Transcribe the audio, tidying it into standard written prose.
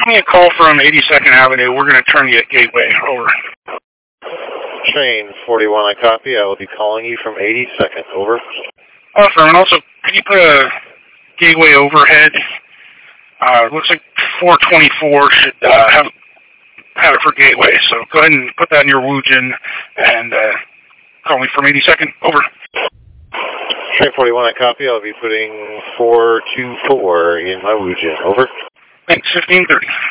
give me a call from 82nd Avenue. We're going to turn you at Gateway. Over. Train 41, I copy. I will be calling you from 82nd. Over. Awesome. And also, could you put a Gateway overhead? Looks like 424 should have it for Gateway. So go ahead and put that in your Woojin and call me from 82nd. Over. Train 41, I copy. I'll be putting 424 in my Woojin. Over. Thanks, 1530.